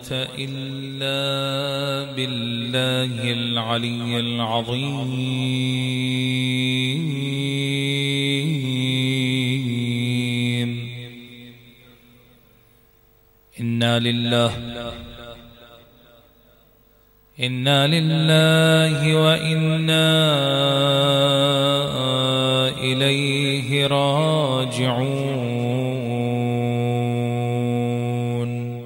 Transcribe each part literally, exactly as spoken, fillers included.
إلا بالله العلي العظيم. إنا لله إنا لله وإنا إليه راجعون.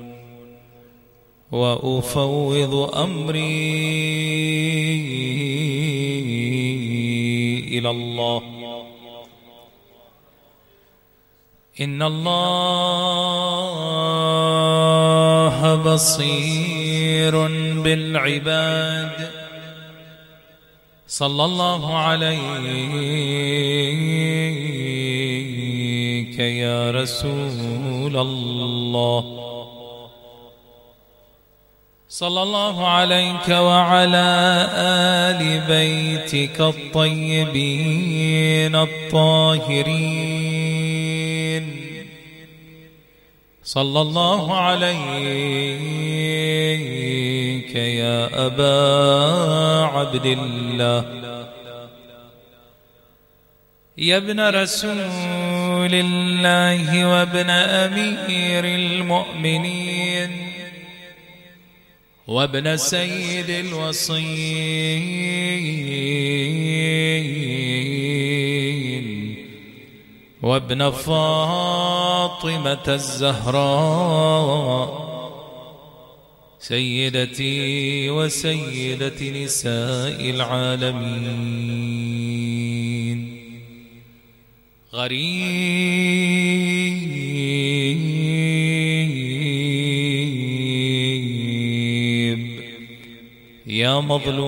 وأفوض أمري إلى الله. إن الله بصير بالعباد. صلى الله عليك يا رسول الله. صلى الله عليك وعلى آل بيتك الطيبين الطاهرين. صلى الله عليك يا أبا عبد الله. يا ابن رسول الله وابن أمير المؤمنين وابن سيد الوصيين وابن فاطمة الزهراء سيدتي وسيدة نساء العالمين. غريب يا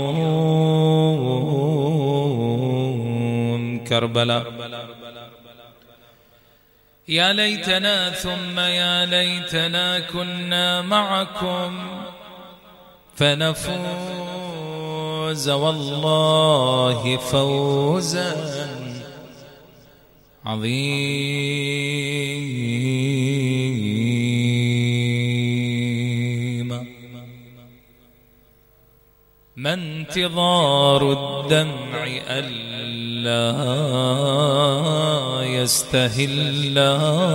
مظلوم كربلاء. يا ليتنا ثم يا ليتنا كنا معكم فنفوز والله فوزا عظيما. ما انتظار الدمع ألا يستهلا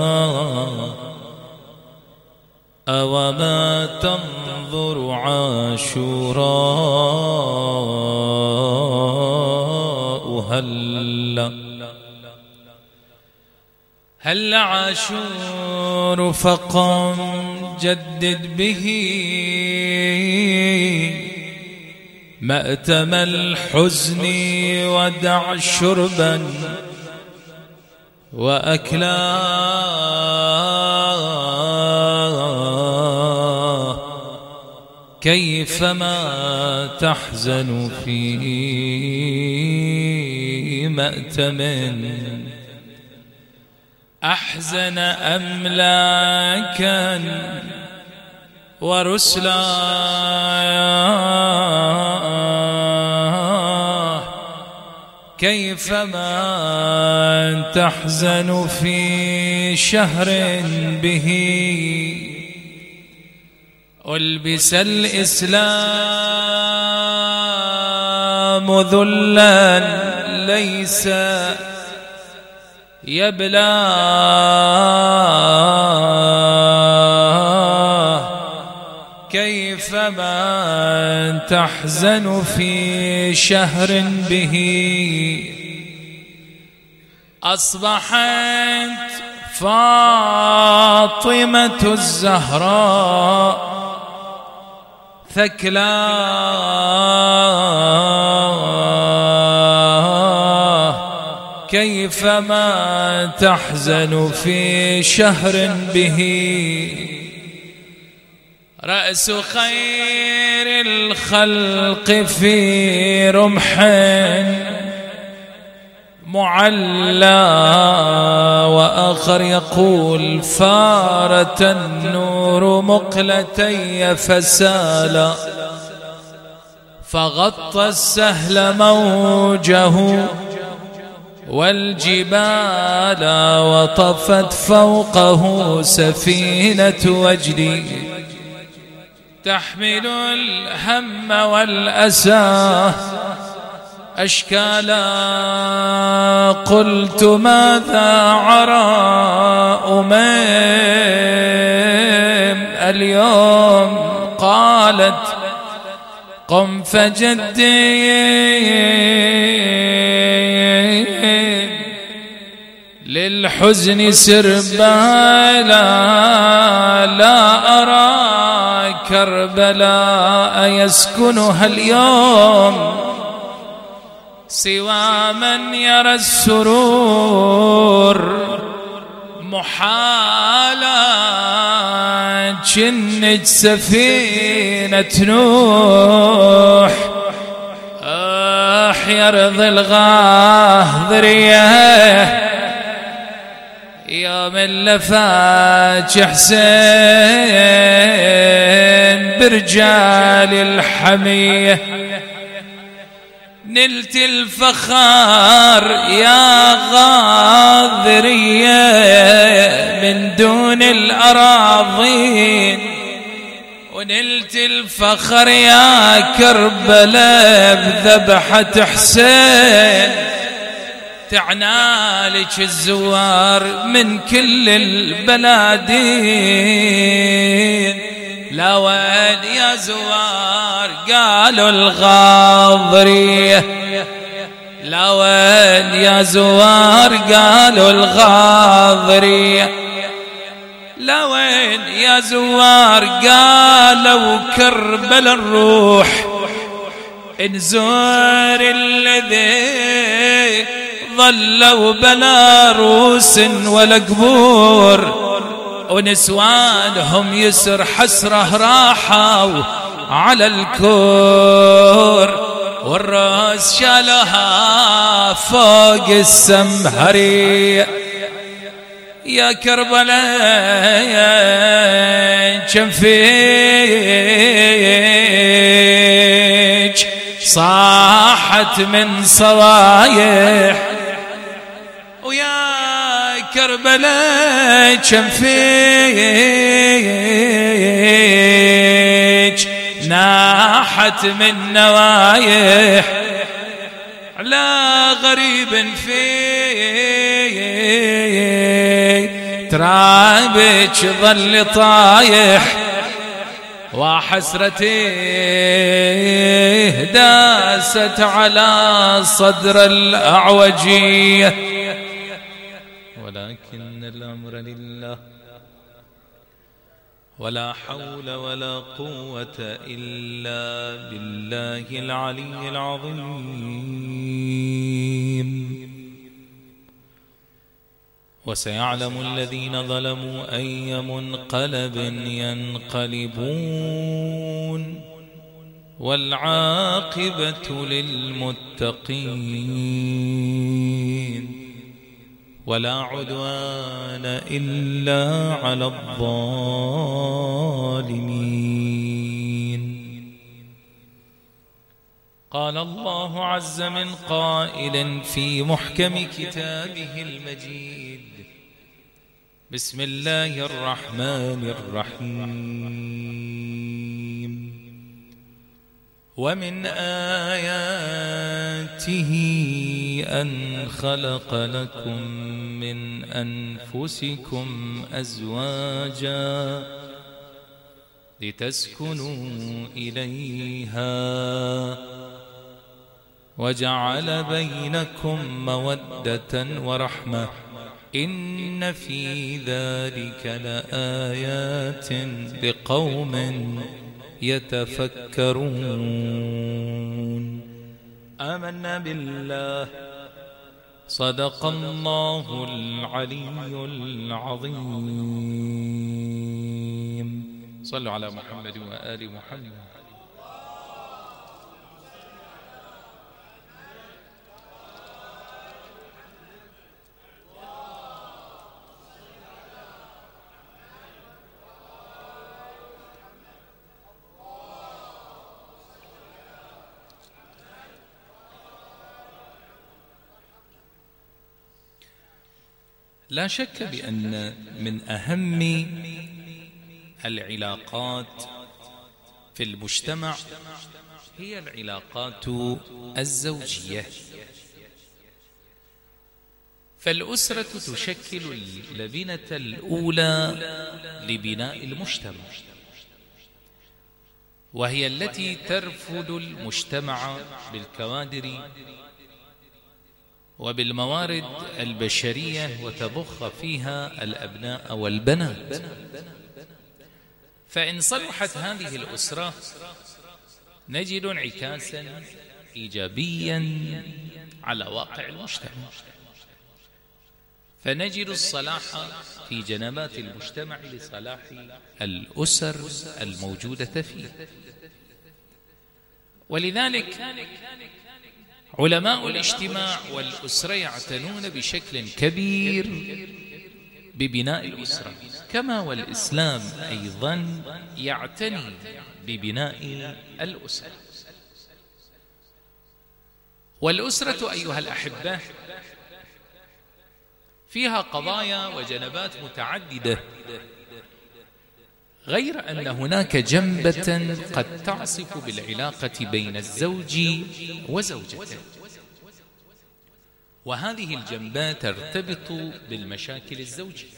أوما تنظر عاشوراء هلا. هل عاشور فقم جدد به مأتم الحزن ودع شربا وأكلا. كيفما تحزن في مأتم أحزن أملاكا ورسلا. كيفما تحزن في شهر به ألبس الإسلام ذلا ليس يبلى. كيفما تحزن في شهر به أصبحت فاطمة الزهراء ثكلا. كيفما تحزن في شهر به رأس خير الخلق في رمح معلى. وآخر يقول فارت النور مقلتي فسالا فغطى السهل موجه والجبال وطفت فوقه سفينة وجدي. تحمل الهم والأسى أشكالا قلت ماذا عرى أمم اليوم قالت قم فجدي للحزن سربالا لا أرى كربلاء يسكنها اليوم سوى من يرى السرور محالا جنج سفينة نوح آح يرضي الغاضرية يوم اللفاج حسين برجال الحمية نلت الفخار يا غاضرية من دون الأراضين ونلت الفخر يا كربلاء بذبحة حسين تعنالك الزوار من كل البلادين لا وين يا زوار قالوا الغاضرية لا وين يا زوار قالوا الغاضرية لا وين يا زوار قالوا كربل الروح انزور الذي ظلوا بلا روس ولا قبور ونسوانهم يسر حسره راحوا على الكور والراس شالها فوق السمهرية يا كربلاء كم فيك صاحت من صوايح ويا كربلاء كم فيك ناحت من نوايح على غريب فيك ترابك ظل طايح وحسرتي داست على صدر الأعوجية ولكن الأمر لله ولا حول ولا قوة إلا بالله العلي العظيم وسيعلم الذين ظلموا أي منقلب ينقلبون والعاقبة للمتقين ولا عدوان إلا على الظالمين. قال الله عز من قائل في محكم كتابه المجيد: بسم الله الرحمن الرحيم. ومن آياته أن خلق لكم من أنفسكم أزواجا لتسكنوا إليها وجعل بينكم مودة ورحمة إن في ذلك لآيات لقوم يتفكرون. آمنا بالله صدق الله العلي العظيم. صلوا على محمد وآل محمد. لا شك بأن من أهم العلاقات في المجتمع هي العلاقات الزوجية. فالأسرة تشكل اللبنة الأولى لبناء المجتمع، وهي التي ترفد المجتمع بالكوادر وبالموارد البشرية وتضخ فيها الأبناء والبنات. فإن صلحت هذه الأسرة نجد انعكاسا إيجابيا على واقع المجتمع، فنجد الصلاح في جنبات المجتمع لصلاح الأسر الموجودة فيه. ولذلك علماء الاجتماع والأسرة يعتنون بشكل كبير ببناء الأسرة، كما والإسلام أيضا يعتني ببناء الأسرة. والأسرة أيها الأحبة فيها قضايا وجنبات متعددة، غير أن هناك جنبة قد تعصف بالعلاقة بين الزوج وزوجته، وهذه الجنبات ترتبط بالمشاكل الزوجية.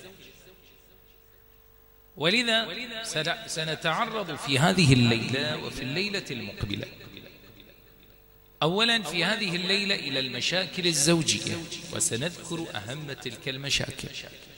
ولذا سنتعرض في هذه الليلة وفي الليلة المقبلة أولا في هذه الليلة إلى المشاكل الزوجية، وسنذكر أهم تلك المشاكل.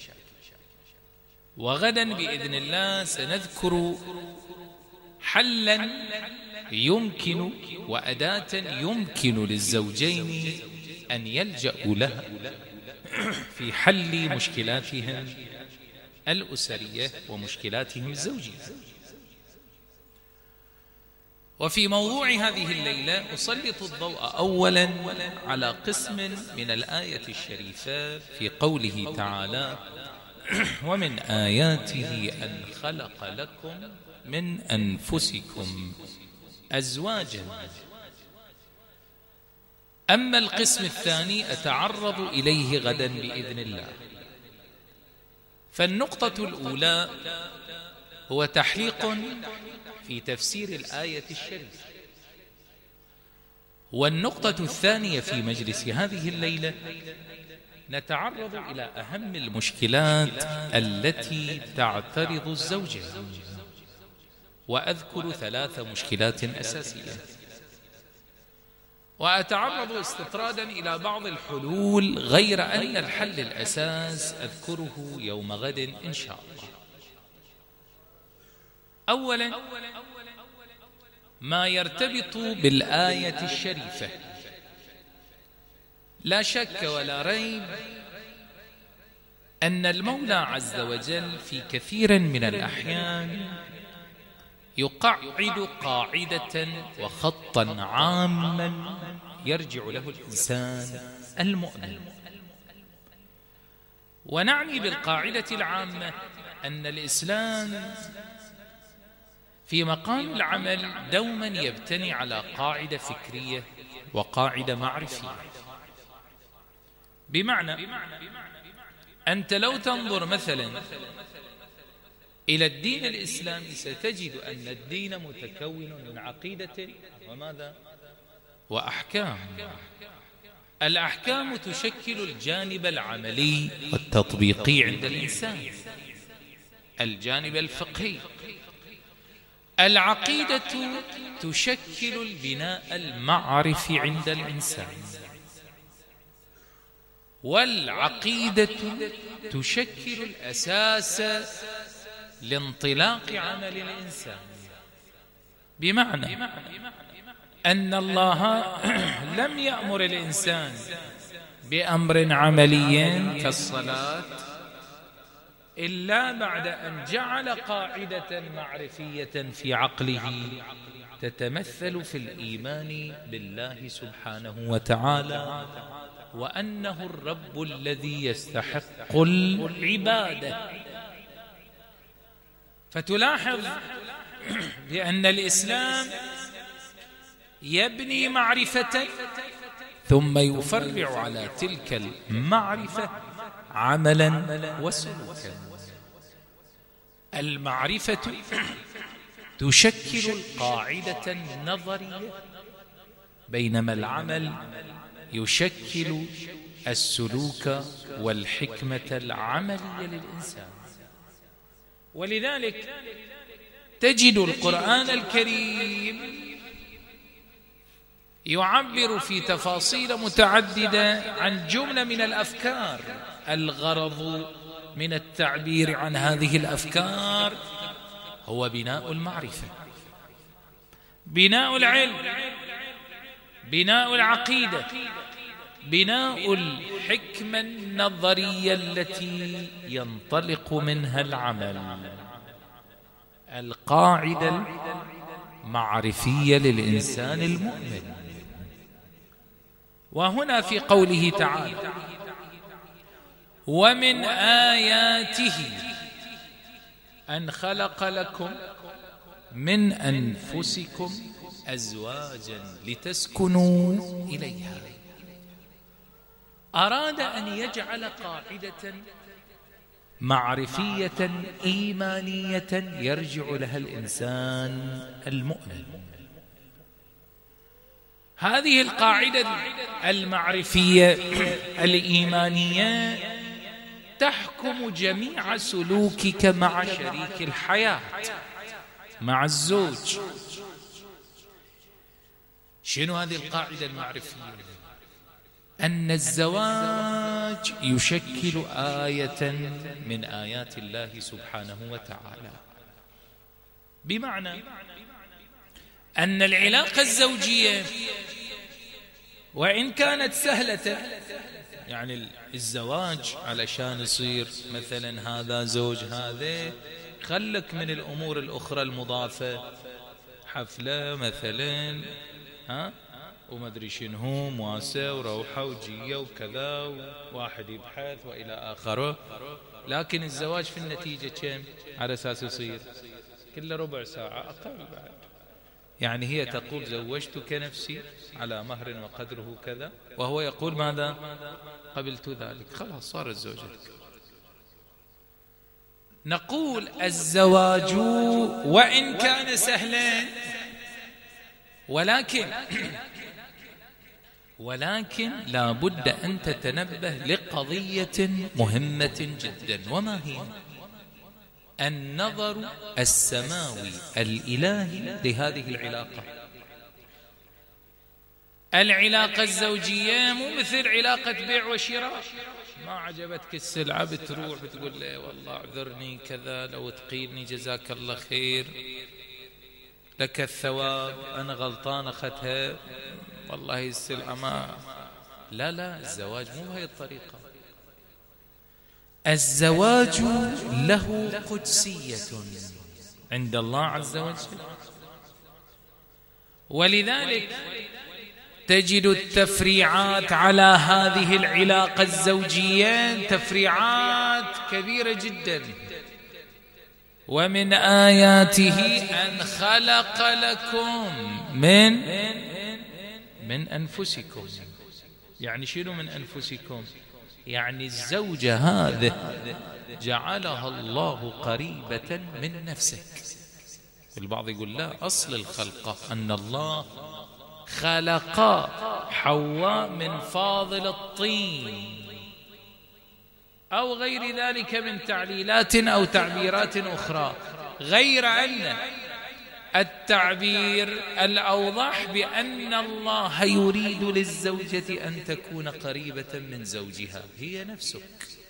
وغدا بإذن الله سنذكر حلا يمكن وأداة يمكن للزوجين أن يلجأوا لها في حل مشكلاتهم الأسرية ومشكلاتهم الزوجية. وفي موضوع هذه الليلة أسلط الضوء أولا على قسم من الآية الشريفة في قوله تعالى: ومن آياته أن خلق لكم من أنفسكم أزواجا. أما القسم الثاني أتعرض إليه غدا بإذن الله. فالنقطة الأولى هو تحليق في تفسير الآية الشريفة، والنقطة الثانية في مجلس هذه الليلة نتعرض إلى أهم المشكلات التي تعترض الزوجين، وأذكر ثلاث مشكلات أساسية، وأتعرض استطرادا إلى بعض الحلول، غير أن الحل الأساس أذكره يوم غد إن شاء الله. أولا ما يرتبط بالآية الشريفة. لا شك ولا ريب أن المولى عز وجل في كثير من الأحيان يقعد قاعدة وخطا عاما يرجع له الإنسان المؤمن. ونعني بالقاعدة العامة أن الإسلام في مقام العمل دوما يبتني على قاعدة فكرية وقاعدة معرفية. بمعنى أنت لو تنظر مثلا إلى الدين الإسلامي ستجد أن الدين متكون من عقيدة وماذا؟ وأحكام. الأحكام تشكل الجانب العملي والتطبيقي عند الإنسان، الجانب الفقهي. العقيدة تشكل البناء المعرفي عند الإنسان، والعقيدة تشكل الأساس لانطلاق عمل الإنسان. بمعنى أن الله لم يأمر الإنسان بأمر عملي كالصلاة إلا بعد أن جعل قاعدة معرفية في عقله تتمثل في الإيمان بالله سبحانه وتعالى، وأنه الرب الذي يستحق العبادة. فتلاحظ بأن الإسلام يبني معرفة ثم يفرع على تلك المعرفة عملا وسلوكا. المعرفة تشكل القاعدة النظرية، بينما العمل يشكل السلوك والحكمة العملية للإنسان. ولذلك تجد القرآن الكريم يعبر في تفاصيل متعددة عن جملة من الأفكار. الغرض من التعبير عن هذه الأفكار هو بناء المعرفة، بناء العلم، بناء العقيدة، بناء الحكمة النظرية التي ينطلق منها العمل. القاعدة المعرفية للإنسان المؤمن. وهنا في قوله تعالى: ومن آياته أن خلق لكم من أنفسكم أزواجا لتسكنوا إليها. أراد أن يجعل قاعدة معرفية إيمانية يرجع لها الإنسان المؤمن. هذه القاعدة المعرفية الإيمانية تحكم جميع سلوكك مع شريك الحياة، مع الزوج. شنو هذه القاعدة المعرفية؟ أن الزواج يشكل آية من آيات الله سبحانه وتعالى، بمعنى أن العلاقة الزوجية وإن كانت سهلة، يعني الزواج علشان يصير مثلا هذا زوج هذا، خلك من الأمور الأخرى المضافة، حفلة مثلا ها وما ادري شنو مواسة وروحة وجية وكذا وواحد يبحث وإلى آخره. لكن الزواج في النتيجة كم على أساس يصير؟ كل ربع ساعة أقل بعد. يعني هي تقول زوجتك نفسي على مهر وقدره كذا، وهو يقول ماذا؟ قبلت ذلك. خلاص صارت زوجتك. نقول الزواج وإن كان سهلا، ولكن ولكن لا بد أن تتنبه لقضية مهمة جدا، وما هي؟ النظر السماوي الإلهي لهذه العلاقة. العلاقة الزوجية مو مثل علاقة بيع وشراء. ما عجبتك السلعة بتروح بتقول لي والله اعذرني كذا، لو تقيلني جزاك الله خير، لك الثواب، أنا غلطان أخذتها، والله السلعة ما. لا لا، الزواج مو بهذه الطريقة. الزواج له قدسية عند الله عز وجل، ولذلك تجد التفريعات على هذه العلاقة الزوجية تفريعات كبيرة جدا. ومن آياته أن خلق لكم من من أنفسكم. يعني شنو من أنفسكم؟ يعني الزوجة هذه جعلها الله قريبة من نفسك. البعض يقول لا، أصل الخلقة أن الله خلق حواء من فاضل الطين أو غير ذلك من تعليلات أو تعبيرات أخرى، غير أن التعبير الأوضح بأن الله يريد للزوجة أن تكون قريبة من زوجها، هي نفسك.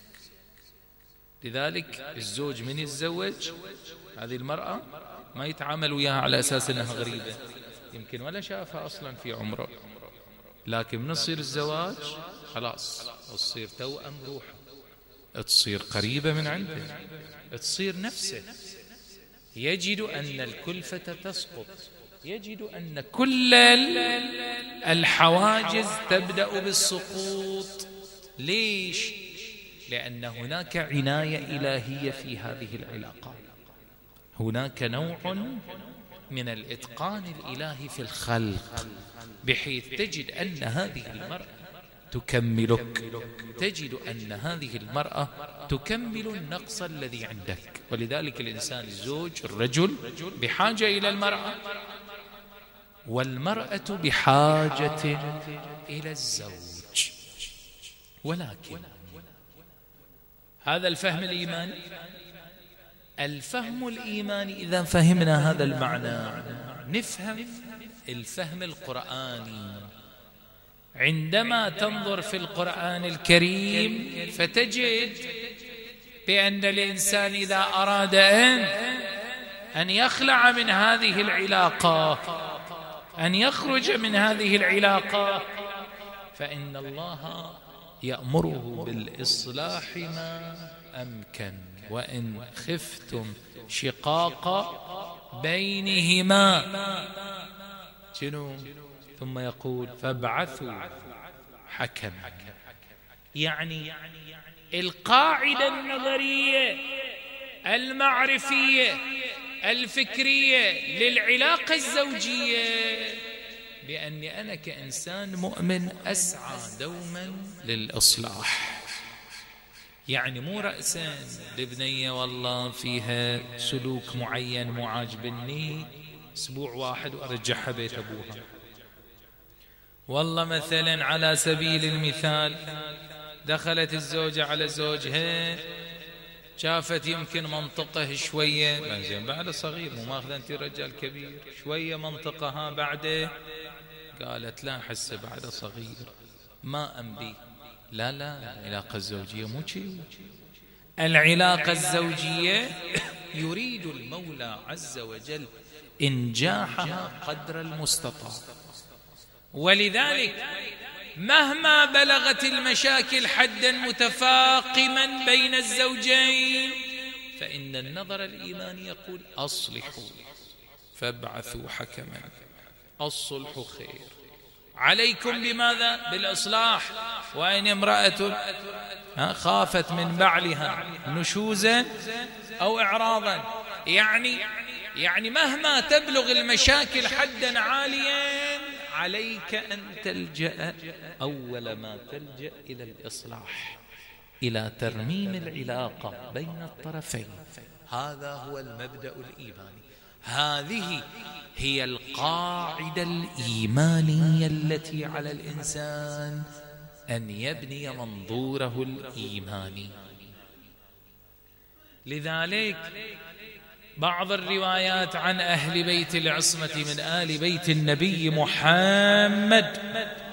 لذلك الزوج من يتزوج هذه المرأة ما يتعامل وياها على أساس أنها غريبة، يمكن ولا شافها أصلا في عمره، لكن من يصير الزواج خلاص تصير توأم روحه، تصير قريبة من عنده، تصير نفسه. يجد أن الكلفة تسقط، يجد أن كل الحواجز تبدأ بالسقوط. ليش؟ لأن هناك عناية إلهية في هذه العلاقة، هناك نوع من الإتقان الإلهي في الخلق، بحيث تجد أن هذه المرأة تكملك، تجد أن هذه المرأة تكمل النقص الذي عندك. ولذلك الإنسان الزوج الرجل بحاجة إلى المرأة، والمرأة بحاجة إلى الزوج. ولكن هذا الفهم الإيماني، الفهم الإيماني إذا فهمنا هذا المعنى نفهم الفهم القرآني. عندما تنظر في القرآن الكريم فتجد بأن الإنسان إذا أراد أن أن يخلع من هذه العلاقة، أن يخرج من هذه العلاقة، فإن الله يأمره بالإصلاح ما أمكن. وإن خفتم شقاق بينهما شنو؟ ثم يقول فابعثوا حكم. يعني القاعدة النظرية المعرفية الفكرية للعلاقة الزوجية بأني أنا كإنسان مؤمن أسعى دوما للإصلاح. يعني مو رأسا لبنية والله فيها سلوك معين مو عاجبني أسبوع واحد وأرجعها بيت أبوها. والله مثلا على سبيل المثال دخلت الزوجة على زوجها شافت يمكن منطقة شوية زين بعد صغير مو ماخذ أنت رجال كبير شوية منطقة ها بعده، قالت لا حس بعد صغير ما أنبي. لا لا العلاقة الزوجية مو شيء. العلاقة الزوجية يريد المولى عز وجل إنجاحها قدر المستطاع. ولذلك مهما بلغت المشاكل حدا متفاقما بين الزوجين فإن النظر الإيماني يقول أصلحوا فابعثوا حكما. الصلح خير، عليكم بماذا؟ بالإصلاح. وإن امرأة خافت من بعلها نشوزا أو إعراضا، يعني يعني مهما تبلغ المشاكل حدا عاليا عليك أن تلجأ أول ما تلجأ إلى الإصلاح، إلى ترميم العلاقة بين الطرفين. هذا هو المبدأ الإيماني، هذه هي القاعدة الإيمانية التي على الإنسان أن يبني منظوره الإيماني. لذلك بعض الروايات عن أهل بيت العصمة من آل بيت النبي محمد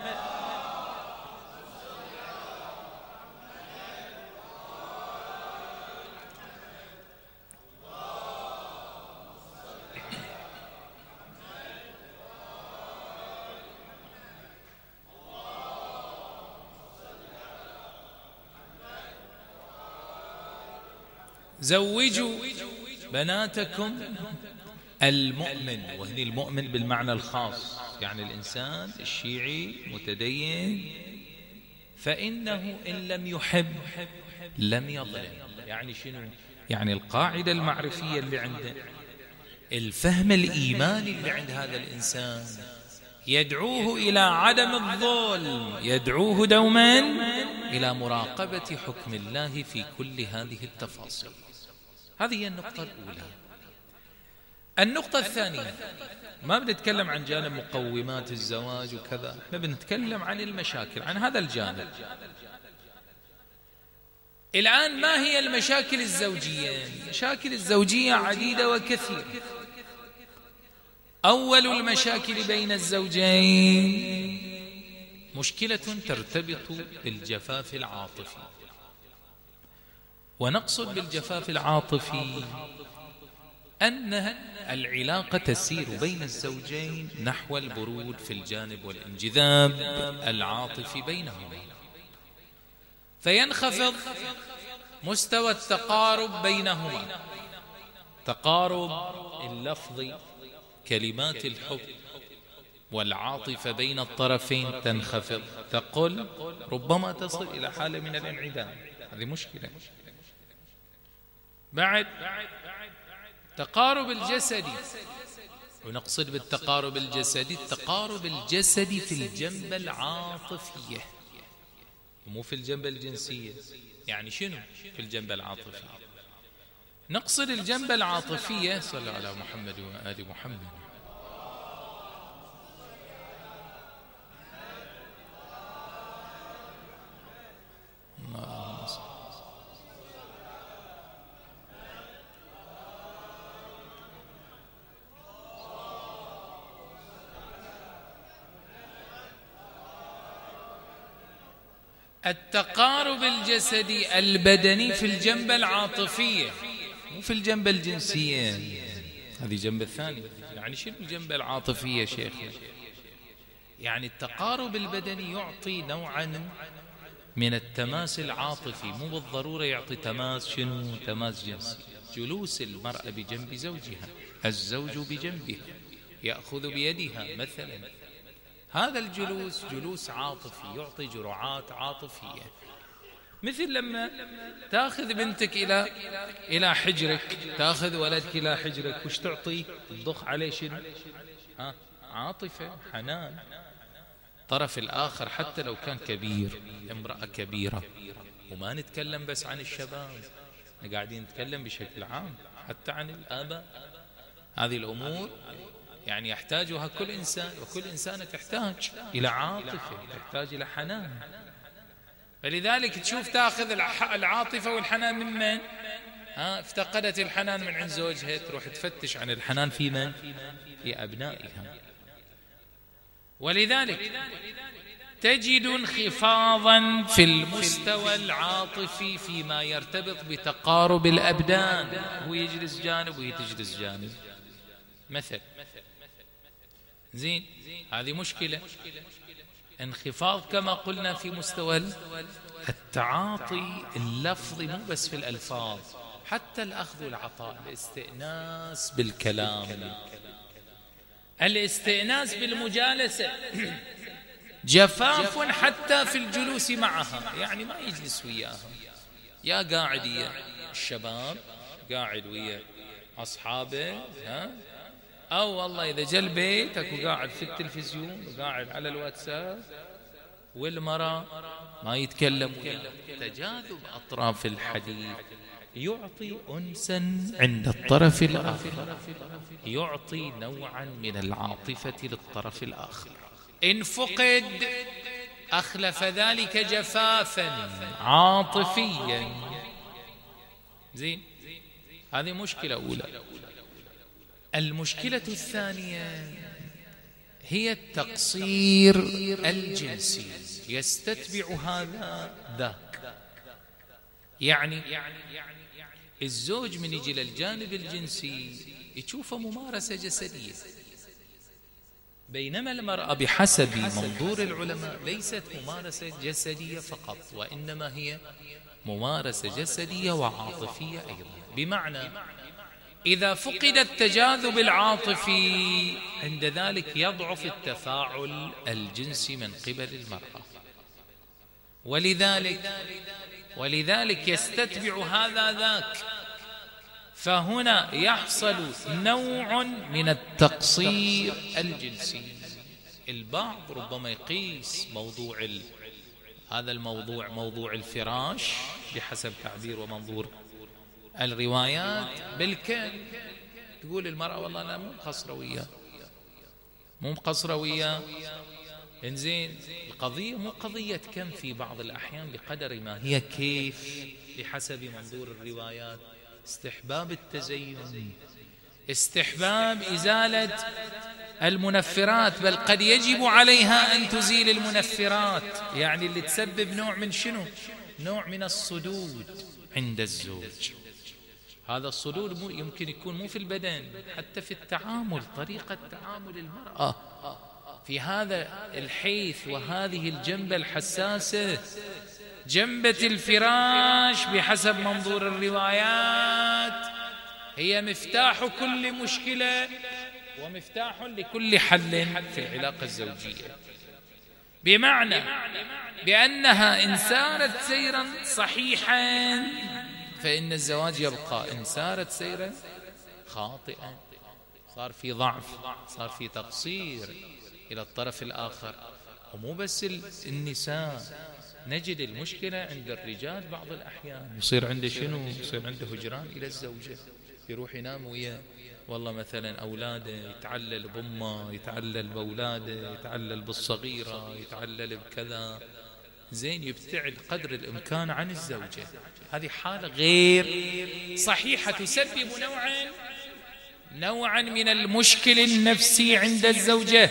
زوجوا بناتكم المؤمن، وهنا المؤمن بالمعنى الخاص يعني الإنسان الشيعي متدين، فإنه إن لم يحب لم يظلم. يعني شنو؟ يعني القاعدة المعرفية اللي عنده، الفهم الإيماني اللي عند هذا الإنسان يدعوه إلى عدم الظلم، يدعوه دوما إلى مراقبة حكم الله في كل هذه التفاصيل. هذه هي النقطة الأولى. النقطة الثانية، ما بنتكلم عن جانب مقومات الزواج وكذا، احنا بنتكلم عن المشاكل، عن هذا الجانب. الآن ما هي المشاكل الزوجية؟ المشاكل الزوجية عديدة وكثيرة. أول المشاكل بين الزوجين مشكلة ترتبط بالجفاف العاطفي. ونقصد بالجفاف العاطفي أن العلاقة تسير بين الزوجين نحو البرود في الجانب والانجذاب العاطفي بينهما، فينخفض مستوى التقارب بينهما، تقارب اللفظي، كلمات الحب والعاطفة بين الطرفين تنخفض، تقل، ربما تصل إلى حالة من الانعدام. هذه مشكلة. بعد تقارب الجسدي، ونقصد بالتقارب الجسدي التقارب الجسدي في الجنبة العاطفية، ومو في الجنبة الجنسية. يعني شنو في الجنبة العاطفية؟ نقصد الجنبة العاطفية، صلى على محمد وآل محمد، التقارب الجسدي البدني في الجنبة العاطفية، مو في الجنبة الجنسية. هذه الجنبة الثانية. يعني شنو الجنبة العاطفية شيخ؟ يعني التقارب البدني يعطي نوعا من التماس العاطفي، مو بالضرورة يعطي تماس شنو؟ تماس جنسي. جلوس المرأة بجنب زوجها، الزوج بجنبها يأخذ بيدها مثلا، هذا الجلوس جلوس عاطفي يعطي جرعات عاطفية. مثل لما تأخذ بنتك إلى إلى حجرك، تأخذ ولدك إلى حجرك، وش تعطي؟ تضخ عليه شنو؟ ها؟ عاطفة، حنان. الطرف الآخر حتى لو كان كبير، امرأة كبيرة، وما نتكلم بس عن الشباب، قاعدين نتكلم بشكل عام حتى عن الآباء. هذه الأمور يعني يحتاجها كل إنسان، وكل إنسانة تحتاج إلى عاطفة، تحتاج إلى حنان. فلذلك تشوف تأخذ العاطفة والحنان من من؟ ها، افتقدت الحنان من عند زوجها، تروح تفتش عن الحنان في من؟ في أبنائها. ولذلك تجد انخفاضا في المستوى العاطفي فيما يرتبط بتقارب الأبدان، هو يجلس جانب وهي تجلس جانب مثل. زين، هذه مشكلة. انخفاض كما قلنا في مستوى التعاطي اللفظي، مو بس في الألفاظ، حتى الأخذ والعطاء، الاستئناس بالكلام، الاستئناس بالمجالسة. جفاف حتى في الجلوس معها، يعني ما يجلس وياها، يا قاعد ويا الشباب، قاعد ويا أصحابه، ها، أو والله إذا جا بيتك وقاعد في التلفزيون وقاعد على الواتساب، والمرأة ما يتكلم وياه. تجاذب أطراف الحديث يعطي أنسا عند الطرف الآخر، يعطي نوعا من العاطفة للطرف الآخر. إن فقد أخلف ذلك جفافا عاطفيا. زين، هذه مشكلة أولى. المشكلة الثانية هي التقصير الجنسي، يستتبع هذا ذاك. يعني الزوج من يجي للجانب الجنسي يشوفه ممارسة جسدية، بينما المرأة بحسب منظور العلماء ليست ممارسة جسدية فقط، وإنما هي ممارسة جسدية وعاطفية أيضا. بمعنى إذا فقد التجاذب العاطفي، عند ذلك يضعف التفاعل الجنسي من قبل المرأة، ولذلك ولذلك يستتبع هذا ذاك. فهنا يحصل نوع من التقصير الجنسي. البعض ربما يقيس موضوع ال... هذا الموضوع موضوع الفراش بحسب تعبير ومنظور الروايات بالكم. تقول المرأة والله أنا مو مقصرة وياه، مو مقصرة وياه. إنزين، القضية مو قضية كم في بعض الأحيان، بقدر ما هي كيف بحسب منظور الروايات. استحباب التزين، استحباب إزالة المنفرات، بل قد يجب عليها أن تزيل المنفرات، يعني اللي تسبب نوع من شنو؟ نوع من الصدود عند الزوج. هذا الصدود مو يمكن يكون مو في البدن، حتى في التعامل، طريقة تعامل المرأة في هذا الحيث وهذه الجنبة الحساسة. جنبة الفراش بحسب منظور الروايات هي مفتاح كل مشكلة ومفتاح لكل حل في العلاقة الزوجية، بمعنى بأنها إن سارت سيرا صحيحا فإن الزواج يبقى، إن سارت سيرا خاطئا صار في ضعف، صار في تقصير إلى الطرف الآخر. ومو بس النساء، نجد المشكلة عند الرجال بعض الأحيان يصير عنده شنو؟ يصير عنده هجران إلى الزوجة، يروح ينام وياه، والله مثلا أولاده يتعلل بأمه، يتعلل بأولاده، يتعلل بالصغيرة، يتعلل بكذا، زين، يبتعد قدر الإمكان عن الزوجة. هذه حالة غير صحيحة، تسبب نوعا نوعا من المشكل النفسي عند الزوجة.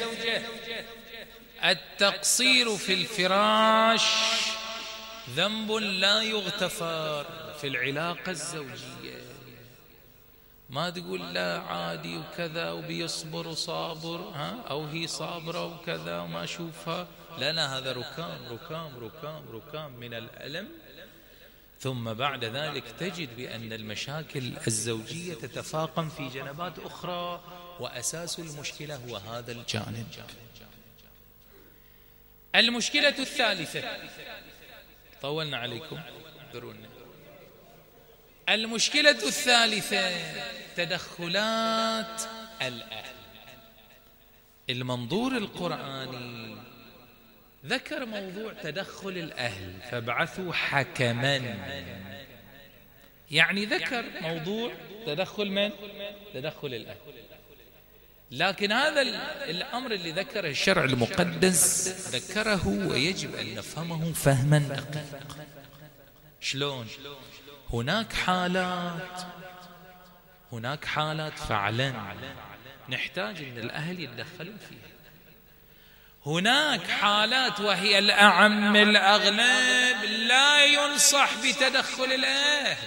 التقصير في الفراش ذنب لا يغتفر في العلاقة الزوجية. ما تقول لا عادي وكذا وبيصبر وصابر، ها، أو هي صابرة وكذا وما أشوفها، لا لا، هذا ركام ركام ركام ركام من الألم. ثم بعد ذلك تجد بأن المشاكل الزوجية تتفاقم في جنبات أخرى، وأساس المشكلة هو هذا الجانب. المشكلة الثالثة، طولنا عليكم ذرونا. المشكلة الثالثة تدخلات الأهل. المنظور القرآني ذكر موضوع تدخل الأهل، فابعثوا حكما، يعني ذكر موضوع تدخل من؟ تدخل الأهل. لكن هذا الأمر اللي ذكره الشرع المقدس ذكره ويجب أن نفهمه فهما دقيقا. شلون؟ هناك حالات هناك حالات فعلا نحتاج أن الأهل يتدخلوا فيها. هناك حالات وهي الأعم الأغلب لا ينصح بتدخل الأهل.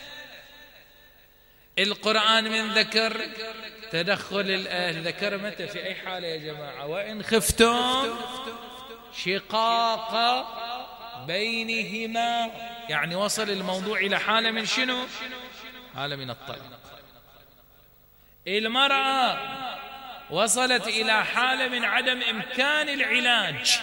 القرآن من ذكر تدخل الأهل ذكر متى؟ في أي حالة يا جماعة؟ وإن خفتم شقاق بينهما، يعني وصل الموضوع إلى حالة من شنو؟ حالة من الطلاق. المرأة وصلت إلى حالة من عدم إمكان العلاج،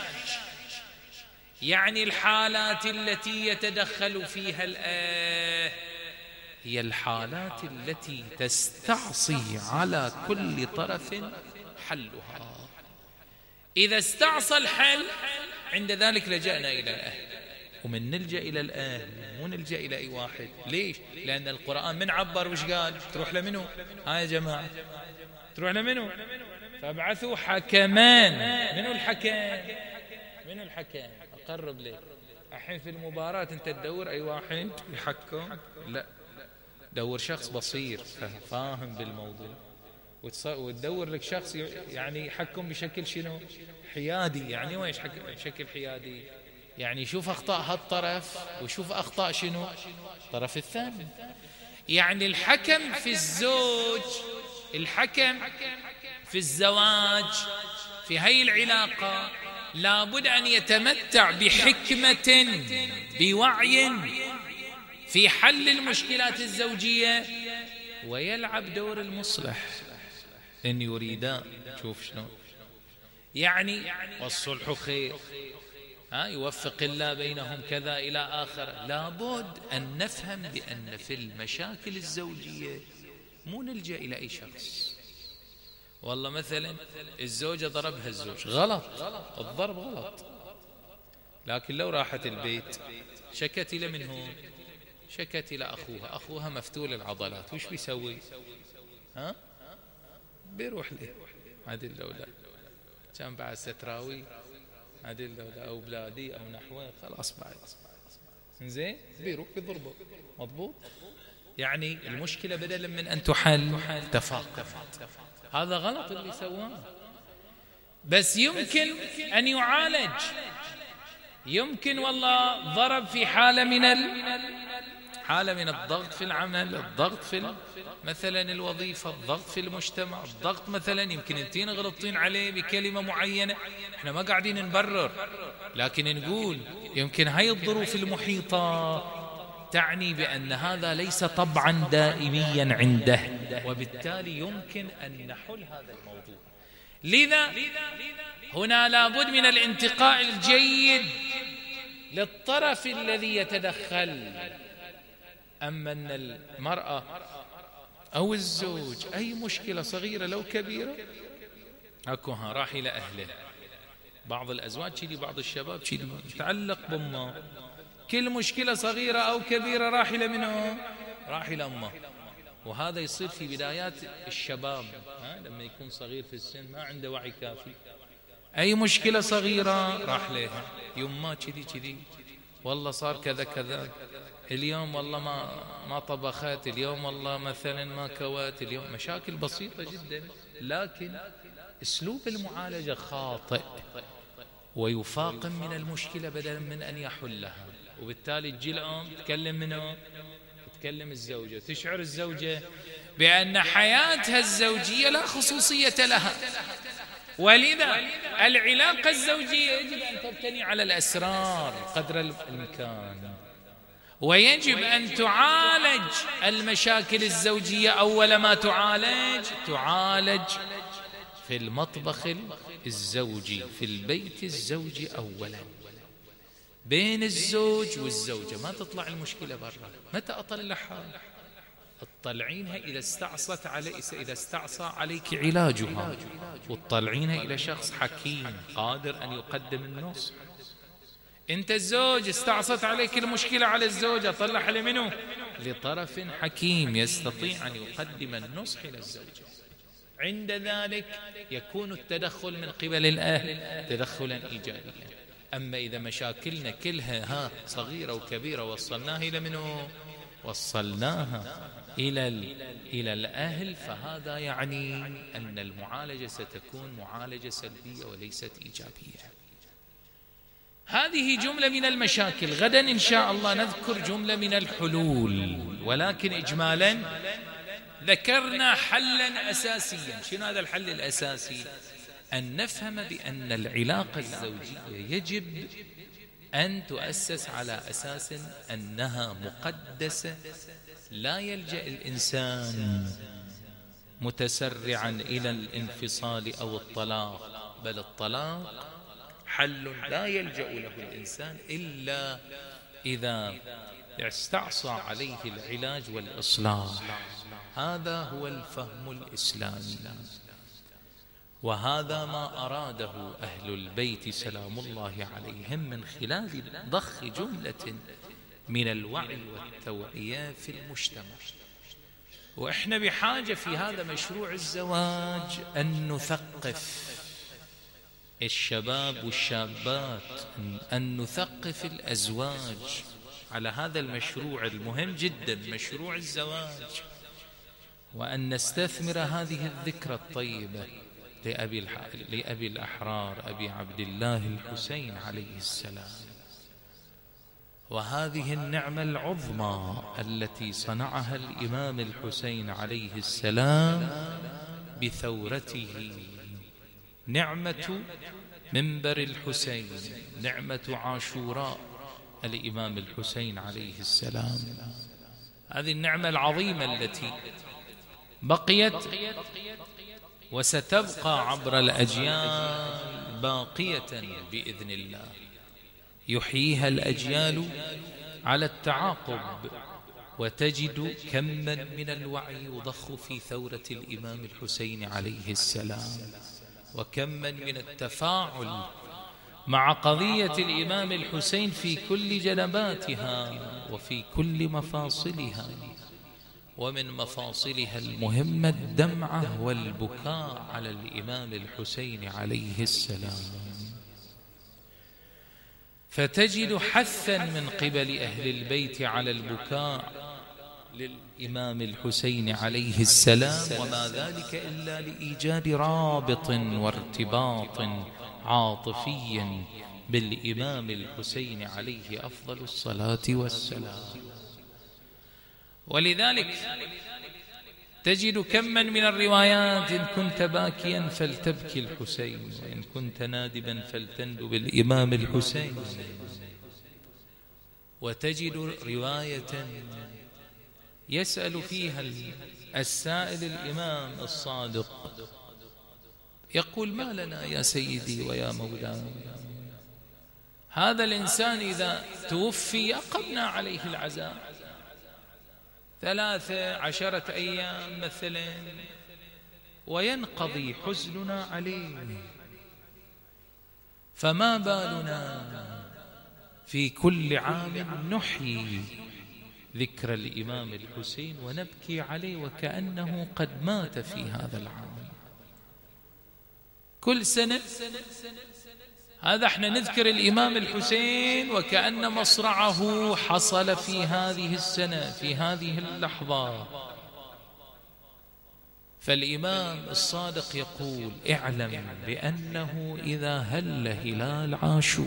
يعني الحالات التي يتدخل فيها الأهل هي الحالات التي تستعصي على كل طرف حلها. إذا استعصى الحل عند ذلك لجأنا إلى الأهل. ومن نلجأ إلى الأهل مو نلجأ إلى أي واحد. ليش؟ لأن القرآن من عبر وش قال؟ تروح لمنه؟ ها يا جماعة، تروح لمنه؟ فابعثوا حكمان. منو الحكام؟ منو الحكام؟ أقرب ليه. الحين في المباراة أنت تدور أي واحد يحكم؟ لا، دور شخص بصير فاهم بالموضوع، وتدور لك شخص يعني يحكم بشكل شنو؟ حيادي. يعني ويش حكم بشكل حيادي؟ يعني يشوف أخطاء هالطرف ويشوف أخطاء شنو؟ الطرف الثاني. يعني الحكم في الزوج، الحكم في الزواج، في هاي العلاقة لابد أن يتمتع بحكمة، بوعي في حل المشكلات الزوجية، ويلعب دور المصلح إن يريدا. شوف شنو يعني، والصلح خير، ها، يوفق الله بينهم كذا إلى آخر. لابد أن نفهم بأن في المشاكل الزوجية مو نلجأ إلى أي شخص. والله مثلا الزوجة ضربها الزوج، غلط، الضرب غلط، لكن لو راحت البيت شكت إلى من هو؟ شكت إلى أخوها، أخوها مفتول العضلات، وش بيسوي؟ ها؟ بيروح له هذه الأولاد، كان بعد ستراوي هذه الأولاد أو بلادي أو نحوه، خلاص بعد زين بيروح بيضربه. مضبوط؟ يعني المشكلة بدلا من أن تحل تفاقمت. هذا غلط اللي سواه، بس يمكن أن يعالج. يمكن والله ضرب في حالة من ال... حالة من الضغط في العمل، الضغط في مثلا الوظيفة، الضغط في المجتمع، الضغط مثلا يمكن انتين غلطين عليه بكلمة معينة. احنا ما قاعدين نبرر، لكن نقول يمكن هاي الظروف المحيطة تعني بأن هذا ليس طبعا دائميا عنده، وبالتالي يمكن أن نحل هذا الموضوع. لذا هنا لابد من الانتقاء الجيد للطرف الذي يتدخل. أما أن المرأة أو الزوج أي مشكلة صغيرة لو كبيرة أكوها راح إلى أهله، بعض الأزواج كذي، بعض الشباب كذي يتعلق بأمه، كل مشكلة صغيرة أو كبيرة راح إلى منه، راح إلى أمه. وهذا يصير في بدايات الشباب، ها لما يكون صغير في السن ما عنده وعي كافي، أي مشكلة صغيرة راح لها يمه كذي كذي، والله صار كذا كذا، اليوم والله ما ما طبخت، اليوم والله مثلا ما كوت، اليوم مشاكل بسيطة جدا، لكن اسلوب المعالجة خاطئ ويفاقم من المشكلة بدلا من أن يحلها. وبالتالي تجي الأم تكلم منه، تكلم الزوجة، تشعر الزوجة بأن حياتها الزوجية لا خصوصية لها، ولذا العلاقة الزوجية يجب أن تبتني على الأسرار قدر الإمكان، ويجب أن تعالج المشاكل الزوجية أول ما تعالج تعالج في المطبخ الزوجي، في البيت الزوجي أولا، بين الزوج والزوجة، ما تطلع المشكلة برا. متى أطلعها؟ تطلعينها إذا استعصت علي، إذا استعصى عليك علاجها، وتطلعينها إلى شخص حكيم قادر أن يقدم النصح. أنت الزوج استعصت عليك المشكلة على الزوجة، طلعها لمنه؟ لطرف حكيم يستطيع أن يقدم النصح إلى الزوجة. عند ذلك يكون التدخل من قبل الأهل تدخلا إيجابيا. أما إذا مشاكلنا كلها ها صغيرة وكبيرة وصلناها إلى منه؟ وصلناها إلى إلى الأهل، فهذا يعني أن المعالجة ستكون معالجة سلبية وليست إيجابية. هذه جملة من المشاكل. غدا إن شاء الله نذكر جملة من الحلول، ولكن إجمالا ذكرنا حلا أساسيا. شنو هذا الحل الأساسي؟ أن نفهم بأن العلاقة الزوجية يجب أن تؤسس على أساس أنها مقدسة، لا يلجأ الإنسان متسرعا إلى الانفصال أو الطلاق، بل الطلاق حل لا يلجأ له الإنسان إلا إذا استعصى عليه العلاج والإصلاح. هذا هو الفهم الإسلامي، وهذا ما أراده أهل البيت سلام الله عليهم من خلال ضخ جملة من الوعي والتوعية في المجتمع. وإحنا بحاجة في هذا مشروع الزواج أن نثقف الشباب والشابات، أن نثقف الأزواج على هذا المشروع المهم جدا، مشروع الزواج، وأن نستثمر هذه الذكرى الطيبة لأبي, لأبي الأحرار أبي عبد الله الحسين عليه السلام، وهذه النعمة العظمى التي صنعها الإمام الحسين عليه السلام بثورته، نعمة منبر الحسين، نعمة عاشوراء الإمام الحسين عليه السلام. هذه النعمة العظيمة التي بقيت وستبقى عبر الأجيال باقية بإذن الله، يحييها الأجيال على التعاقب. وتجد كما من الوعي يضخ في ثورة الإمام الحسين عليه السلام، وكما من التفاعل مع قضية الإمام الحسين في كل جنباتها وفي كل مفاصلها. ومن مفاصلها المهمة الدمعة والبكاء على الإمام الحسين عليه السلام. فتجد حثا من قبل أهل البيت على البكاء للإمام الحسين عليه السلام، وما ذلك إلا لإيجاد رابط وارتباط عاطفي بالإمام الحسين عليه أفضل الصلاة والسلام. ولذلك تجد كما من الروايات: إن كنت باكيا فلتبكي الحسين، وإن كنت نادبا فلتندب الإمام الحسين. وتجد رواية يسأل فيها السائل الإمام الصادق، يقول: ما لنا يا سيدي ويا مولاي، هذا الإنسان إذا توفي أقمنا عليه العزاء ثلاثة عشرة أيام مثلا وينقضي حزننا عليه، فما بالنا في كل عام نحيي ذكر الإمام الحسين ونبكي عليه وكأنه قد مات في هذا العام. كل سنة هذا احنا نذكر الإمام الحسين وكأن مصرعه حصل في هذه السنة في هذه اللحظة. فالإمام الصادق يقول: اعلم بأنه إذا هل هلال عاشور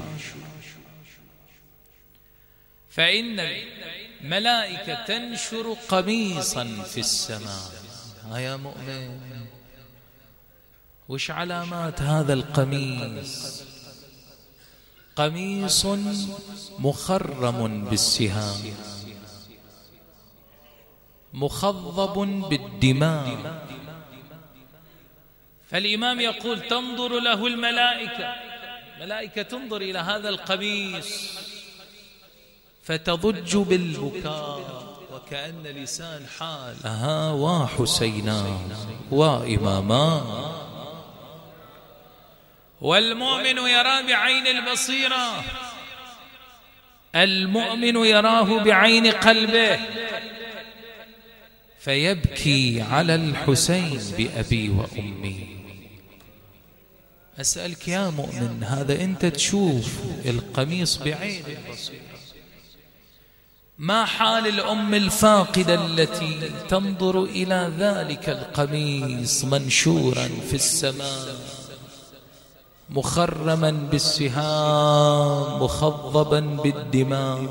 فإن الملائكة تنشر قميصا في السماء. ها يا مؤمن، وش علامات هذا القميص؟ قميص مخرم بالسهام مخضب بالدماء. فالإمام يقول: تنظر له الملائكة، ملائكة تنظر إلى هذا القميص فتضج بالبكاء وكأن لسان حال: ها وحسينا وإماما. والمؤمن يرى بعين البصيرة، المؤمن يراه بعين قلبه، فيبكي على الحسين بأبي وأمي. أسألك يا مؤمن، هذا أنت تشوف القميص بعين البصيرة، ما حال الأم الفاقدة التي تنظر إلى ذلك القميص منشورا في السماء مخرما بالسهام مخضبا بالدماء،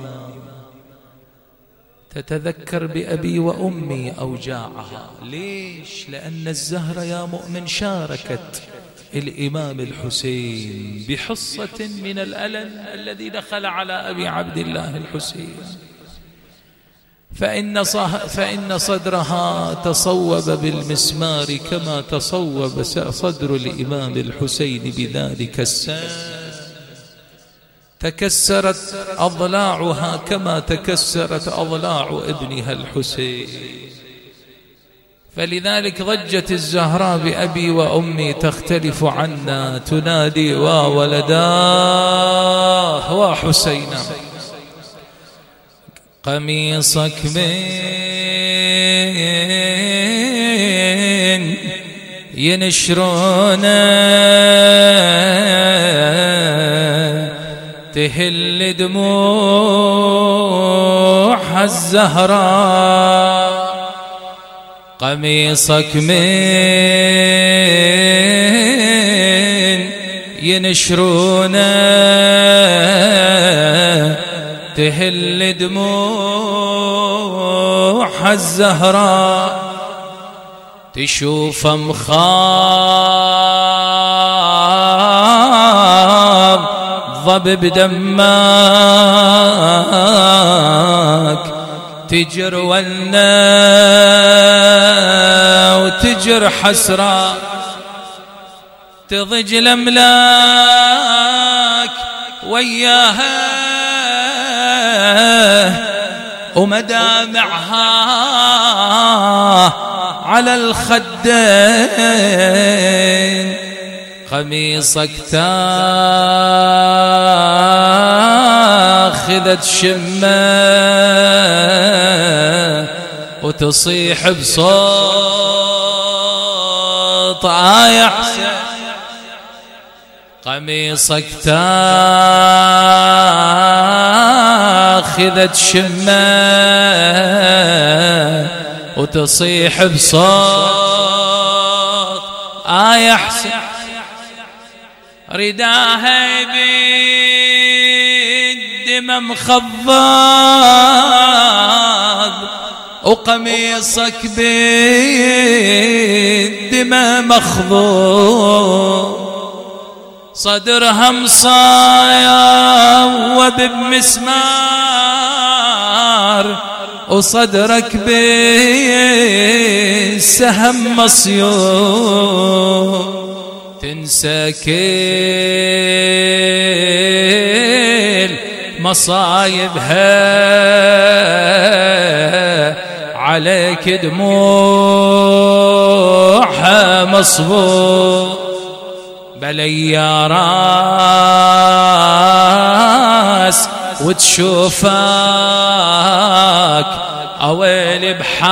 تتذكر بأبي وأمي أوجاعها. ليش؟ لأن الزهرة يا مؤمن شاركت الإمام الحسين بحصة من الألم الذي دخل على أبي عبد الله الحسين، فإن, فإن صدرها تصوب بالمسمار كما تصوب صدر الإمام الحسين بذلك السام، تكسرت أضلاعها كما تكسرت أضلاع ابنها الحسين. فلذلك ضجت الزهراء بأبي وأمي تختلف عنا، تنادي: وولداه وحسينا. قميصك من ينشرونه تهل دموع الزهراء، قميصك من ينشرونه تهل دموع الزهراء، تشوف مخاض ضب بدماك، تجر ولنا وتجر حسرة، تضج الأملاك وياها ومدامعها على الخدين. قميصك تاخذت شمه وتصيح بصوت آية حسين. قميصك تاخذت شمه وتصيح بصوت آية حسين. رداها بالدم مخضب وقميصك بالدم مخضوب، صدرها مصايب بمسمار وصدرك بالسهم مصيوب، تنسى كل مصايبها عليك دموعها مصبوب. بلي يا راس وتشوفك أويل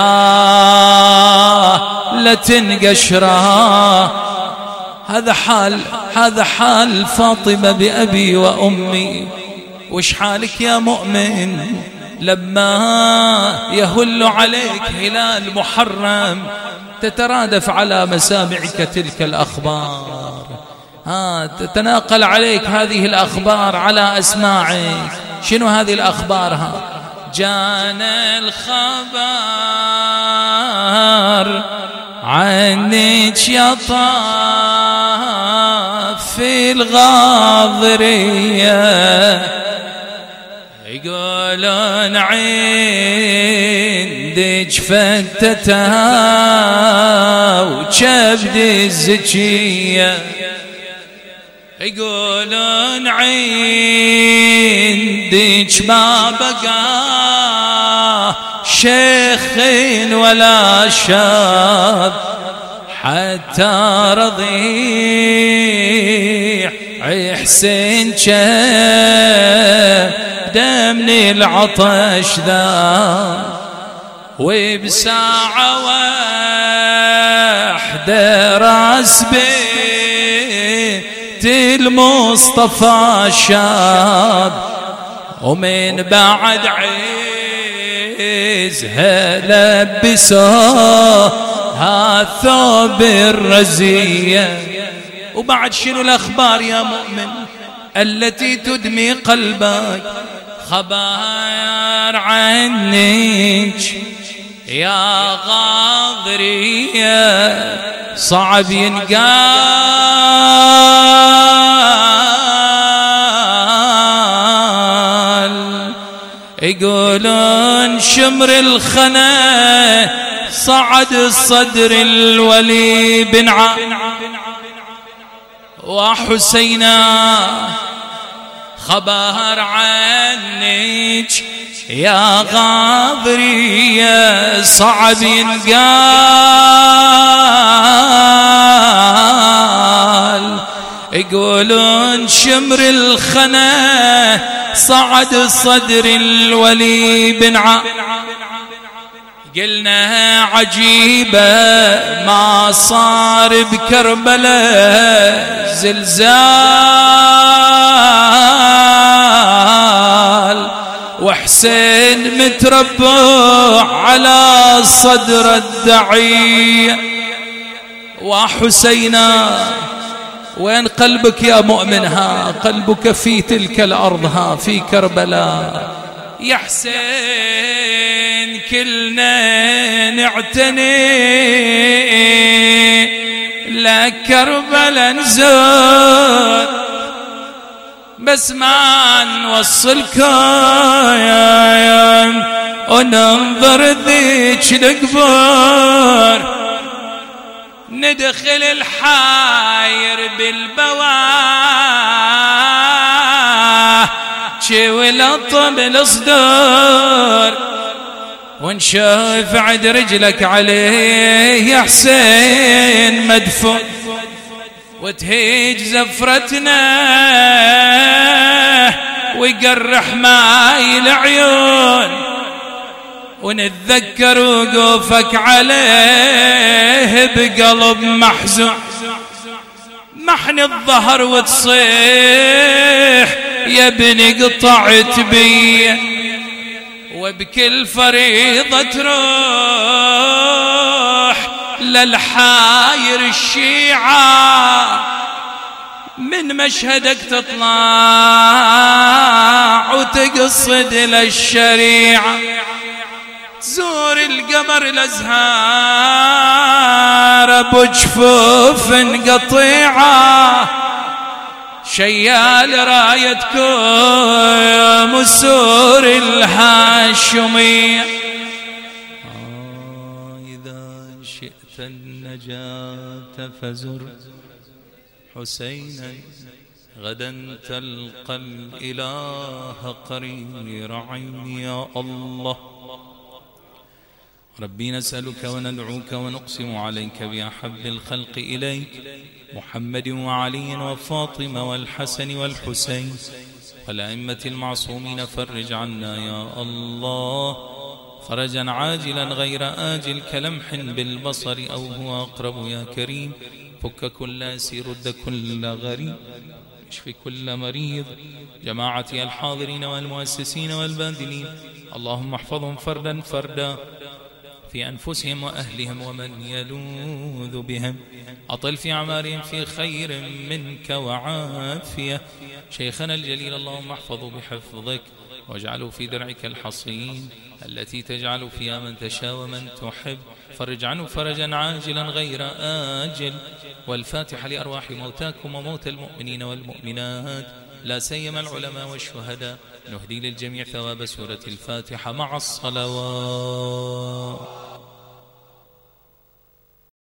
بحالة تنقشرا. هذا حال هذا حال فاطمة بأبي وأمي. وش حالك يا مؤمن لما يهل عليك هلال محرم تترادف على مسامعك تلك الأخبار، ها تتناقل عليك هذه الأخبار على أسماعك؟ شنو هذه الأخبار؟ ها جانا الخبر عنك يا طاف في الغاضرية، يقولون عندك فتتها وكبد الزكية، يقولون عندك ما بقى شيخ ولا شاب حتى رضيع حسين كبده من العطش ذا، وبساعة واحدة راس بيت المصطفى شاب، ومن بعد عزها لبسوها ثوب الرزية. وبعد شنو الأخبار يا مؤمن التي تدمي قلبك؟ خبر عنك يا غاضرية صعب ينقال، يقولون شمر الخنا صعد الصدر الولي بن ع وحسينا. خبر عنك يا غاضرية صعب ينقال، يقولون شمر الخنا صعد الصدر الولي بن ع قلنا عجيبة ما صار بكربلاء زلزال، وحسين متربع على صدر الدعية. وحسينا وين قلبك يا مؤمنها؟ قلبك في تلك الأرض، ها في كربلاء. يا حسين كلنا نعتني لك كربلاء نزور، بس ما نوصلكم وننظر ذيك القبور، ندخل الحاير بالبواه شي ولطم الصدور، ونشوف عد رجلك عليه يا حسين مدفون، وتهيج زفرتنا ويقرح ماي العيون، ونتذكر وقوفك عليه بقلب محزون، محن الظهر وتصيح يا ابني قطعت بي، وبكل فريضة تروح للحاير الشيعة، من مشهدك تطلع وتقصد للشريعة، تزور القمر الأزهار ابو جفوف قطيعة، شيال رايتكم وسور الهاشمية. آه إذا شئت النجاة فزر حسينا، غدا تلقى الإله قرير عين. يا الله ربي نسألك وندعوك ونقسم عليك بأحب الخلق إليك محمد وعلي وفاطمة والحسن والحسين والأئمة المعصومين، فرج عنا يا الله فرجا عاجلا غير آجل كلمح بالبصر أو هو أقرب يا كريم. فك كل أسير، رد كل غريب، اشف كل مريض، جماعتي الحاضرين والمؤسسين والباذلين، اللهم احفظهم فردا فردا في أنفسهم وأهلهم ومن يلوذ بهم، أطل في أعمارهم في خير منك وعافية. شيخنا الجليل اللهم احفظه بحفظك واجعله في درعك الحصين التي تجعل فيها من تشاء ومن تحب، فرج عنه فرجا عاجلا غير آجل. والفاتحة لأرواح موتاكم وموتى المؤمنين والمؤمنات، لا سيما العلماء والشهداء، نهدي للجميع ثواب سورة الفاتحة مع الصلوات.